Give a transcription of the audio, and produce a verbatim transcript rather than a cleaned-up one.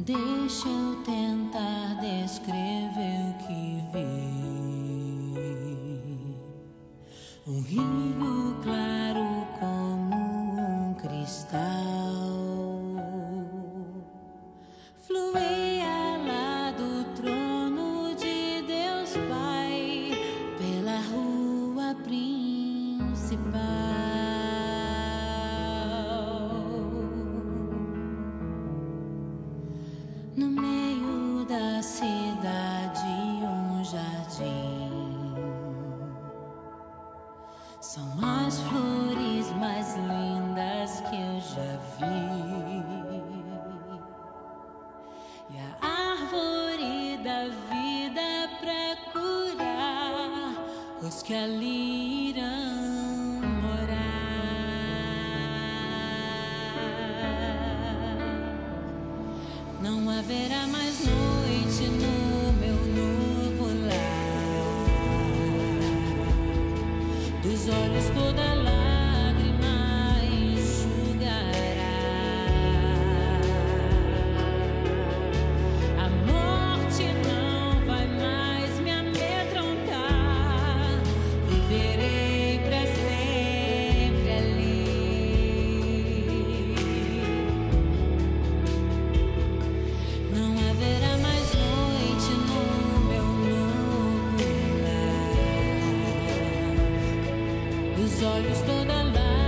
Deixa eu tentar descrever o que vi. Um rio claro como um cristal fluía lá do trono de Deus Pai pela rua principal. No meio da cidade, um jardim. São as flores mais lindas que eu já vi. E a árvore da vida pra curar os que ali irão morar. Não haverá mais noite no meu novo lar. Dos olhos toda lágrima enxugará. A morte não vai mais me amedrontar. Viverei pra sempre ali. Não haverá mais noite no meu novo lar. Dos olhos toda lágrima